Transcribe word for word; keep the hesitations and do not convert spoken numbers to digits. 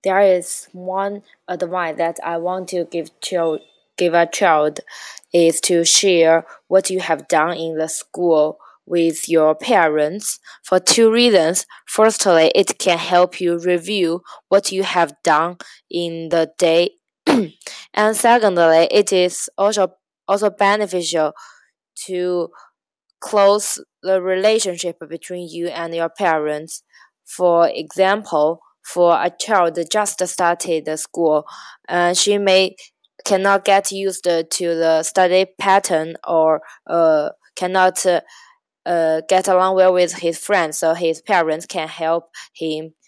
there is one advice that I want to give child give a child is to share what you have done in the school with your parents for two reasons. Firstly, it can help you review what you have done in the day. And secondly, it is also also beneficial to close the relationship between you and your parents. For example, for a child that just started the school, uh, she may cannot get used to the study pattern or uh, cannot uh, uh, get along well with his friends, so his parents can help him